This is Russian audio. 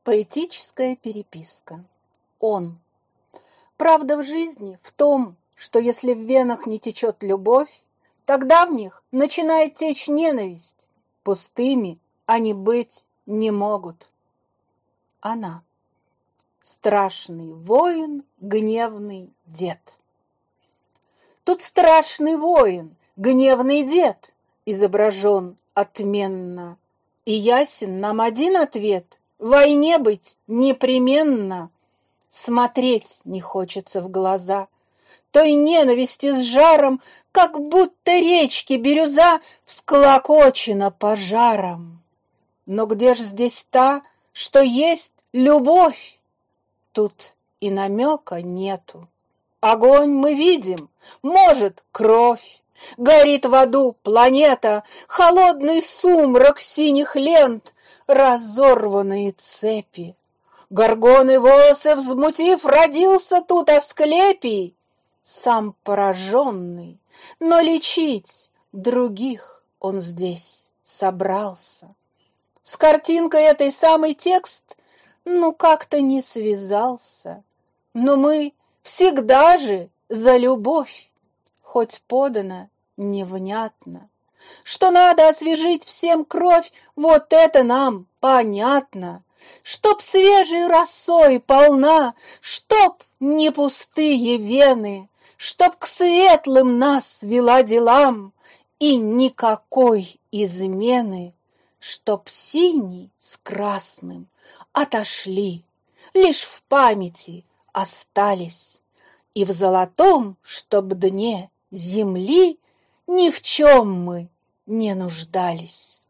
Поэтическая переписка. Он. Правда в жизни в том, что если в венах не течет любовь, тогда в них начинает течь ненависть. Пустыми они быть не могут. Она. Страшный воин, гневный дед. Тут страшный воин, гневный дед изображен отменно. И ясен нам один ответ: войне быть непременно. Смотреть не хочется в глаза той ненависти с жаром, как будто речки бирюза всклокочена пожаром. Но где ж здесь та, что есть любовь? Тут и намека нету. Огонь мы видим, может, кровь. Горит в аду планета, холодный сумрак синих лент, разорванные цепи. Горгоны волосы взмутив, родился тут Асклепий, сам пораженный, но лечить других он здесь собрался. С картинкой этой самый текст, как-то не связался. Но мы всегда же за любовь, хоть подано невнятно. Что надо освежить всем кровь, вот это нам понятно. Чтоб свежей росой полна, чтоб не пустые вены, чтоб к светлым нас вела делам и никакой измены, чтоб синий с красным отошли, лишь в памяти остались, и в золотом, чтоб дне земли ни в чем мы не нуждались.